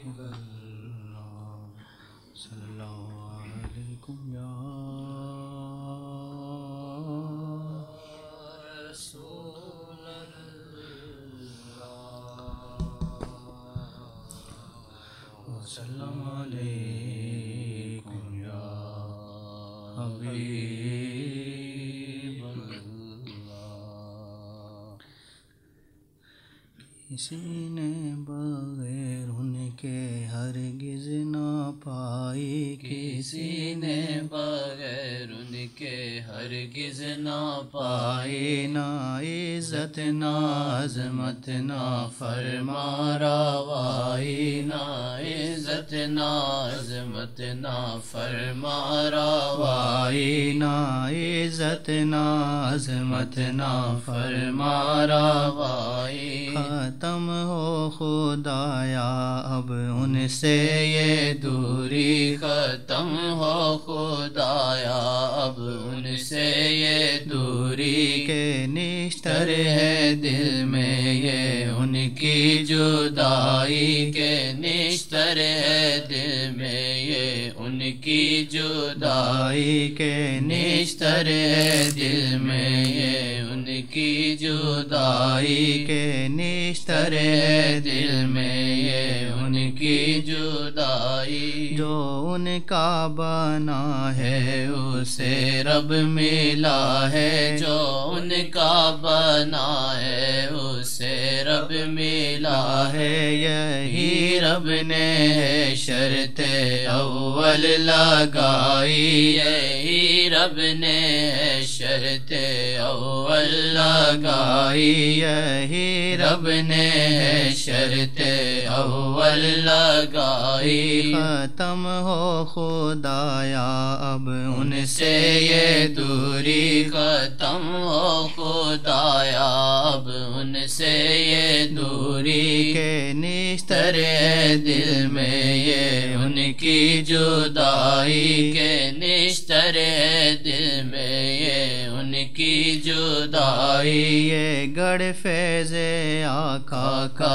صلی اللہ علیکم یا رسول اللہ وسلم علیکم یا حبیب اللہ۔ کسی نے بغیر ان کے ہرگز نہ پائی، کسی نے بغیر ان کے ہرگز نہ پائی، نہ عزت نہ عظمت نہ فرما روائی، نہ عزت نہ عظمت نہ فرما روائی، نہ عزت نہ عظمت نہ فرما روائی۔ ختم ہو خدایا اب ان سے یہ دوری، ختم ہو خدایا اب ان سے یہ دوری، کہ نشتر ہے دل میں یہ ان کی جدائی، کہ نشتر ہے دل میں یہ ان کی جدائی، کہ نشتر ہے دل میں یہ ان کی جدائی، کہ نشتر ہے دل میں یہ ان کی جدائی۔ جو ان کا بنا ہے اسے رب ملا ہے، جو ان کا بنا ہے اسے رب ملا ہے، یہی رب نے شرط اول لگائی، یہی رب نے شرط اول لگائی، یہی رب نے شرط اول لگائی۔ ختم ہو خدایا اب ان سے یہ دوری، ختم ہو خدایا اب ان سے یہ دوری، کہ نشتر ہے دل میں یہ ان کی جدائی، کہ نشتر ہے دل میں یہ ان کی جدائی۔ یہ گڑھ فیض آقا کا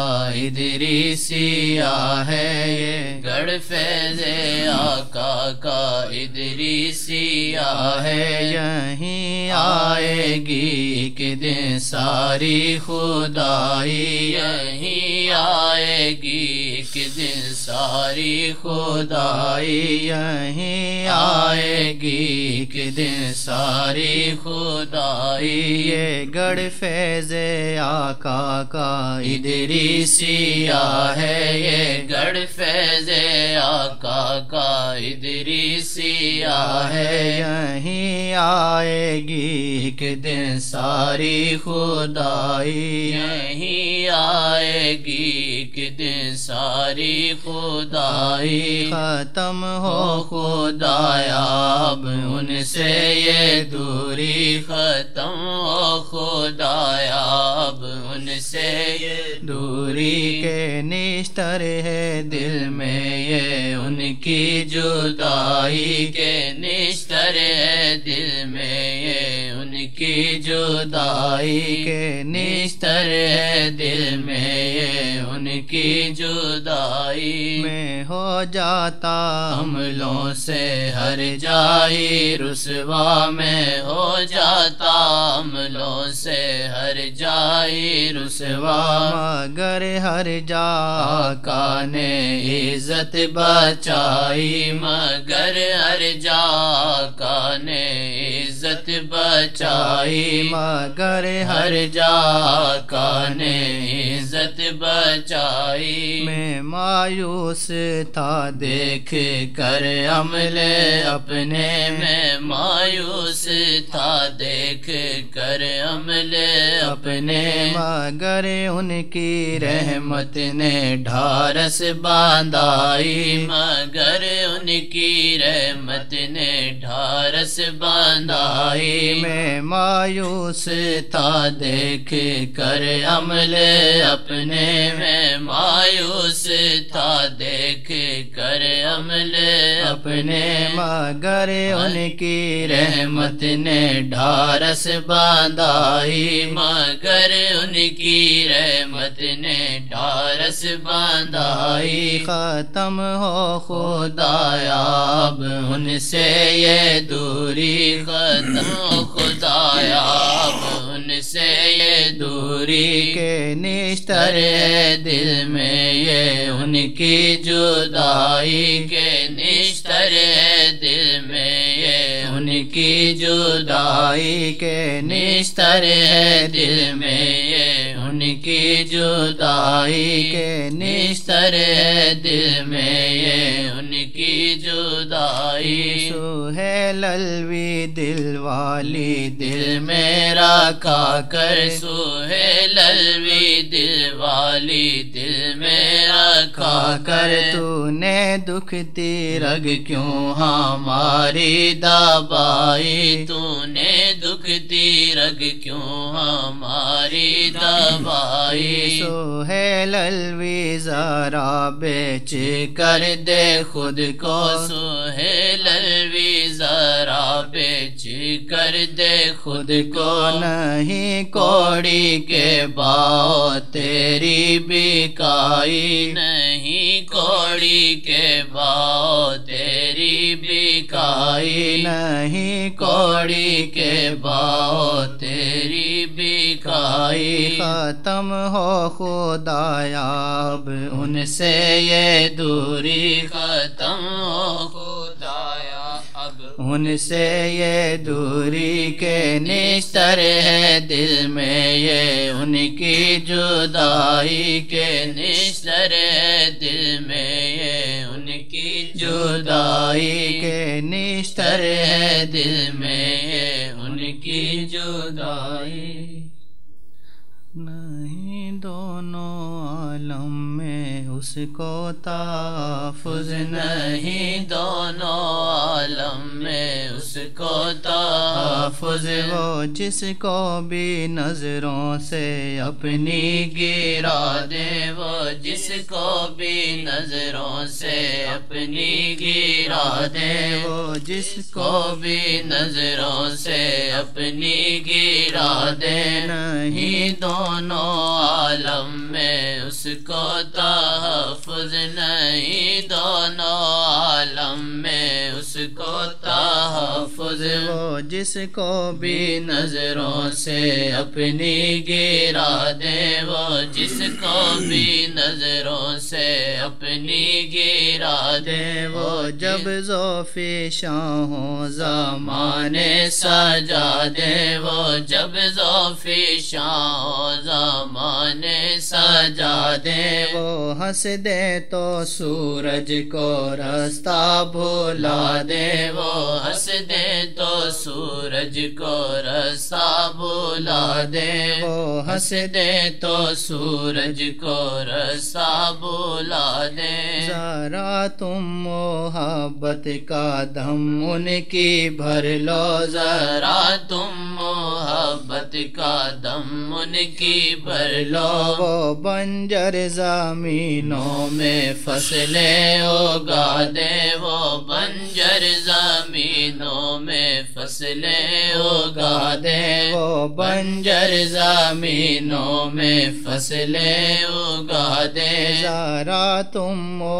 ادریسیہ ہے، یہ گڑھ فیض آقا کا ادریسیہ ہے، یہیں آئے گی ایک دن ساری خدائی، یہیں آئے گی ایک دن ساری خدائی، یہیں آئے گی ایک دن ساری خدائی۔ یہ گڑھ فیض آقا کا ادریسیہ ہے، یہ گڑھ فیض آقا کا ادریسیہ ہے، یہیں آئے گی ایک دن ساری خدائی، یہیں آئے گی ایک دن ساری خدائی۔ ختم ہو خدایا اب ان سے یہ دوری، ختم ہو خدایا اب ان سے یہ دوری، کے نشتر ہے دل میں یہ ان کی جدائی، کہ نشتر ہے دل میں یہ ان کی جدائی، کہ نشتر ہے دل میں یہ ان کی جدائی۔ میں ہو جاتا حملوں سے ہر جائی رسوا، میں ہو جاتا حملوں سے ہر جائی رسوا، مگر ہر جا آقا نے عزت بچائی، مگر ہر جا آقا نے عزت بچائی، مگر ہر جا آقا نے عزت بچائی۔ میں مایوس تھا دیکھ کر عمل اپنے، میں مایوس تھا دیکھ کر عمل اپنے، مگر ان کی رحمت نے ڈھارس باندھائی، مگر ان کی رحمت نے ڈھارس باندھائی۔ میں مایوس تھا دیکھ کر عمل اپنے، میں مایوس تھا دیکھ کر عمل اپنے، مگر ان کی رحمت نے ڈھارس باندھائی، مگر ان کی رحمت محبت نے ڈارس باندھائی، ختم ہو خدایا اب ان سے یہ دوری، ختم ہو خدایا اب ان سے یہ دوری، کے نشتر ہے دل میں یہ ان کی جدائی، کے نشتر ہے دل میں یہ ان کی جدائی، کے نشتر ہے دل میں یہ ان کی جدائی، کے نشتر ہے دل میں یہ ان کی جدائی، سہیل الوی دل والی دل میرا کھا کر سہیل الوی دل والی دل میرا کھا کر، تو نے دکھتی رگ کیوں ہماری دبائی، تو نے دکھتی رگ کیوں ہماری دبائی، سہیل الوی ذرا بیچ کر دے خود کو، سہیل الوی ذرا بیچ کر دے خود کو، نہیں کوڑی کے باؤ تیری بکائی، نہیں کوڑی کے باؤ تیری بکائی، نہیں کوڑی کے باؤ تیری بکائی، ختم ہو خدایا اب ان سے یہ دوری، ختم ہو خدایا اب ان سے یہ دوری، کے نشتر ہے دل میں یہ ان کی جدائی، کے نشتر ہے دل میں یہ ان کی جدائی، کے نشتر ہے دل میں یہ ان کی جدائی، نہیں دونوں عالم میں اس کو تحفظ نہیں دونوں عالم میں اس کو تحفظ، وہ جس کو بھی نظروں سے اپنی گرا دے، وہ جس کو بھی نظروں سے اپنی گرا دے، وہ جس کو بھی نظروں سے اپنی گرا دے، نہیں دونوں عالم میں اس کو تحفظ، نہیں دونوں عالم میں اس کو تحفظ، وہ جس کو بھی نظروں سے اپنی گرا دے، وہ جس کو بھی نظروں سے اپنی گرا دے، وہ جب ذوفِ شاہوں زمانے سجا دے، وہ جب ذوفِ شاہوں زمانے سجا دے، وہ ہنس دے تو سورج کو رستہ بھلا دے، وہ ہنس دے تو سورج کو رستہ بھلا دے، وہ ہنس دے تو سورج کو رستہ بھلا دے، ذرا تم محبت کا دم ان کی بھر لو، ذرا تم محبت کا دم ان کی بھر لو، وہ بنجر زمینوں میں فصلیں اگا دے، وہ بنجر زمینوں میں فصلیں اگا دے، وہ بنجر زمینوں میں فصلیں اگا دے، ذرا تم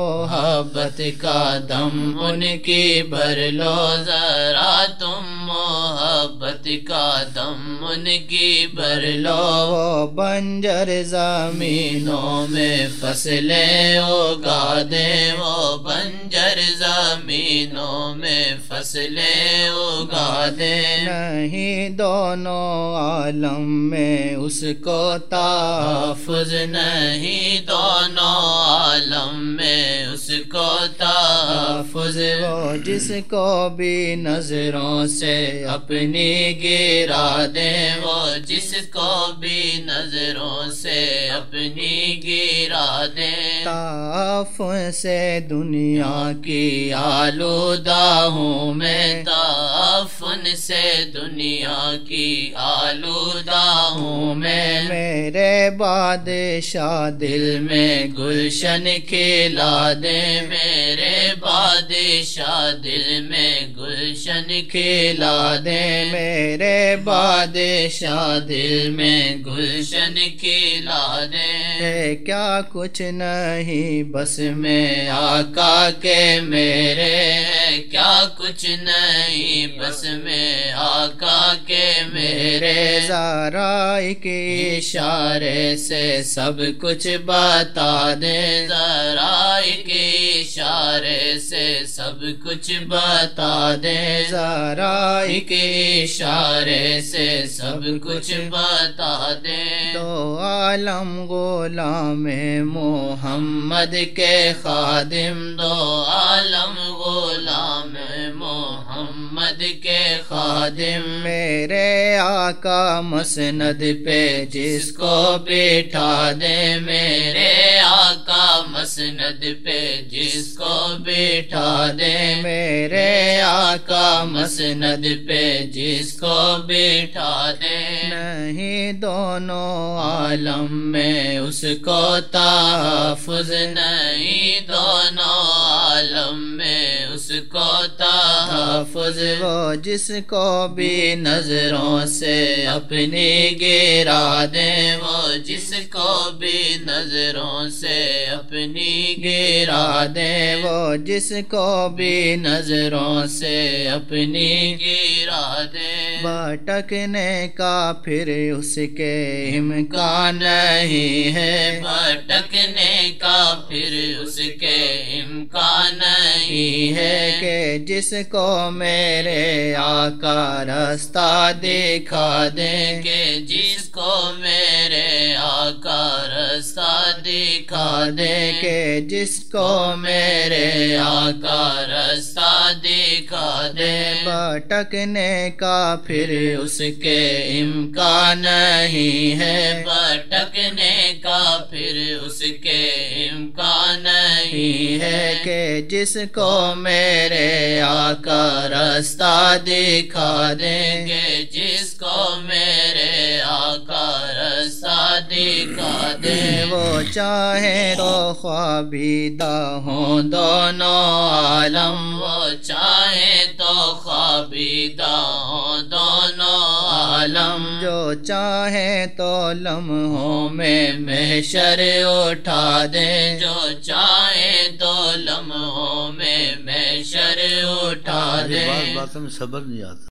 محبت کا دم ان کی بھر لو، ذرا تم محبت کا دم ان کی بھر لو، وہ بنجر زمینوں میں فصلیں اگا دے، وہ بنجر زمینوں میں فصلیں اگا دے، نہیں دونوں عالم میں اس کو تحفظ، نہیں دونوں عالم میں اس کو تحفظ، وہ جس کو بھی نظروں سے اپنی گرا دے، وہ جس کو بھی نظروں سے اپنی گرا دے، تعفن سے دنیا کی آلودہ ہوں میں، تعفن سے دنیا کی آلودہ ہوں میں، میرے بادشاہ دل میں گلشن کھلا دے، میرے بادشاہ دل میں گلشن کھلا دے، میرے بادشاہ دل میں گلشن کھلا دے، کیا کچھ نہیں بس میں آقا کے میرے، کیا کچھ نہیں بس میں آقا کے میرے، ذرا ایک اشارے سے سب کچھ بتا دے، ذرا ایک اشارے سے سب کچھ بتا دے، ذرا ایک اشارے سے سب کچھ بتا دے۔ دو عالم غلام محمد کے خادم، دو عالم غلام محمد کے خادم، میرے آقا مسند پہ جس کو بٹھا دے، میرے آقا مسند پہ جس کو بٹھا دے، میرے آقا مسند پہ جس کو بٹھا دے، نہیں دونوں عالم میں اس کو تحفظ، نہیں دونوں عالم میں اس کو تحفظ، وہ جس کو بھی نظروں سے اپنی گرا دے، وہ جس کو بھی نظروں سے اپنی گرا دے، وہ جس کو بھی نظروں سے اپنی گرا دے، بھٹکنے کا پھر اس کے امکان نہیں ہے، بھٹکنے کا پھر اس کے امکان نہیں ہے، کہ جس کو میرے آقا راستہ دکھا دے، کہ جس کو میرے آقا راستہ دکھا دے، کہ جس کو میرے آقا راستہ دکھا دے، بھٹکنے کا پھر اس کے امکان نہیں ہے، بھٹکنے کا پھر اس کے امکان نہیں ہے، کہ جس کو میرے آقا راستہ دکھا دے، کہ جس کو میرے آقا راستہ دکھا دے، وہ چاہے تو خوابیدہ ہوں دونوں عالم، وہ چاہے تو خوابیدہ ہوں دونوں عالم، جو چاہے تو لمحوں میں محشر اٹھا دے، جو چاہے تو لمحوں میں محشر اٹھا دے۔ باتوں میں صبر نہیں آتا۔